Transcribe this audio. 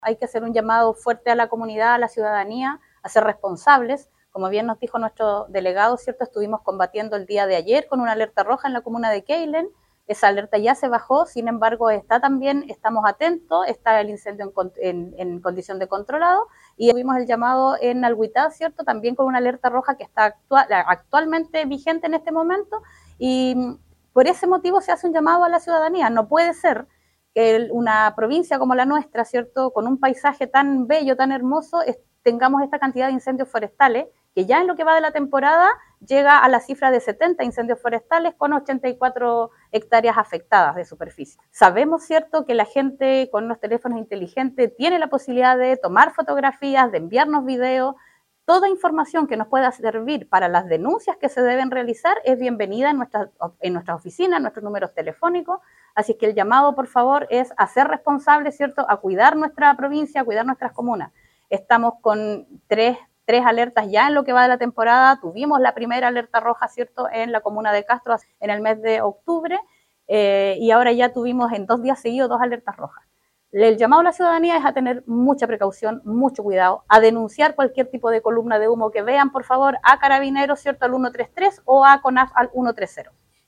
Hay que hacer un llamado fuerte a la comunidad, a la ciudadanía, a ser responsables. Como bien nos dijo nuestro delegado, ¿cierto? Estuvimos combatiendo el día de ayer con una alerta roja en la comuna de Keilen. Esa alerta ya se bajó, sin embargo, estamos atentos, está el incendio en condición de controlado, y tuvimos el llamado en Alhuitá, ¿cierto? También con una alerta roja que está actualmente vigente en este momento, y por ese motivo se hace un llamado a la ciudadanía. No puede ser que una provincia como la nuestra, ¿cierto? Con un paisaje tan bello, tan hermoso, tengamos esta cantidad de incendios forestales, que ya en lo que va de la temporada llega a la cifra de 70 incendios forestales con 84 hectáreas afectadas de superficie. Sabemos, ¿cierto?, que la gente con los teléfonos inteligentes tiene la posibilidad de tomar fotografías, de enviarnos videos. Toda información que nos pueda servir para las denuncias que se deben realizar es bienvenida en nuestras oficinas, en nuestros números telefónicos. Así que el llamado, por favor, es a ser responsables, ¿cierto?, a cuidar nuestra provincia, a cuidar nuestras comunas. Estamos con tres alertas ya en lo que va de la temporada. Tuvimos la primera alerta roja, ¿cierto?, en la comuna de Castro en el mes de octubre, y ahora ya tuvimos en 2 días seguidos 2 alertas rojas. El llamado a la ciudadanía es a tener mucha precaución, mucho cuidado, a denunciar cualquier tipo de columna de humo que vean, por favor, a Carabineros, ¿cierto?, al 133 o a CONAF al 130.